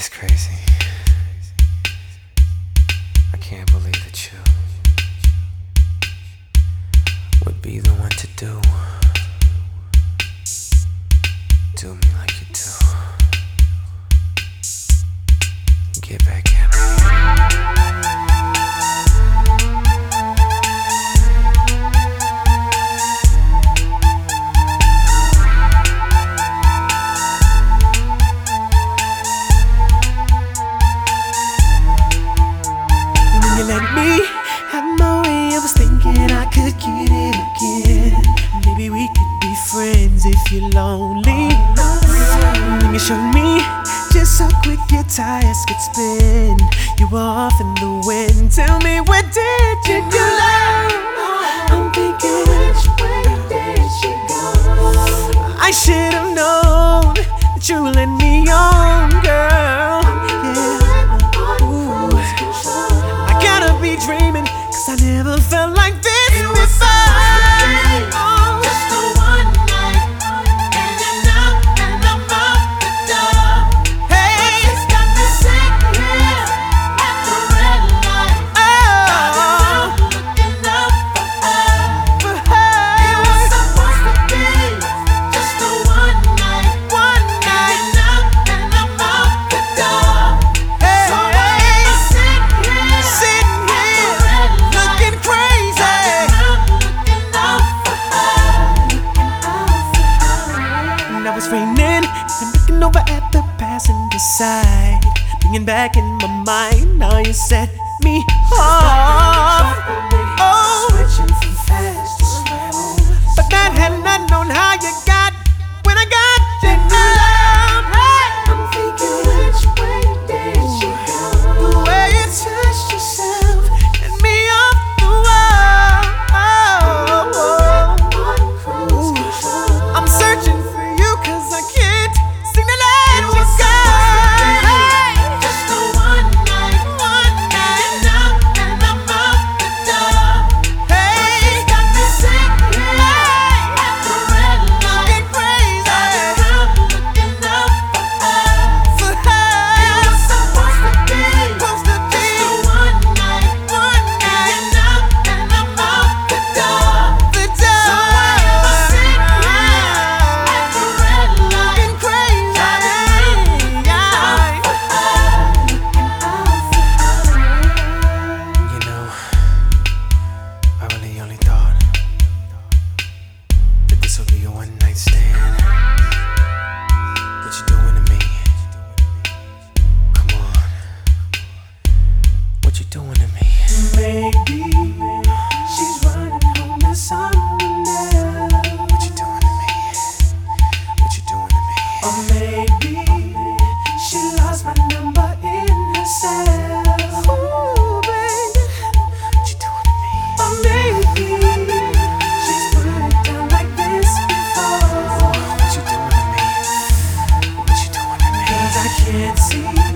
It's crazy. I can't believe that you would be the one to do me like you do. Get back at me. Let me have my way. I was thinking I could get it again. Maybe we could be friends if you're lonely. When you showed me just how quick your tires could spin, you were off in the wind. Tell me, where did you go? I'm thinking, which way did you go? I should have known that you let me on, girl. Be dreaming, 'cause I never felt like this before. Just the one night, and you're out, and I'm out the door. Hey, it's got me sitting here at the red light. oh, Looking up for her. It was supposed to be just the one night, and you're out, and I'm out the door. Hey, So I'm sitting here. sitting looking crazy. And I was raining and looking over at the passenger side, bringing back in my mind how you set me off. Oh, Switching from fast to slow. but that had not known how you got when I got you love. Hey, I'm thinking, which way did you go? the way you touched yourself and me off the wall. On cruise control. I'm searching for you 'cause I can't seem to let you go. Hey, Just the one night, and you're out, and I'm out the door. hey, It's got me sitting here at the red light. looking crazy Looking up for It her. was supposed to be Supposed to be just the one night, one night. and you're out, and I'm out the door. The So I'm sitting here at the red light. looking crazy. You know, I really only thought that this would be a one-night stand. What you doing to me? Come on. What you doing to me? Maybe she's running home to someone else. What you doing to me? What you doing to me? Or maybe she lost my number in her cell. Ooh, baby. What you doing to me? Or maybe she's put it down like this before. What you doing to me? What you doing to me? 'Cause I can't see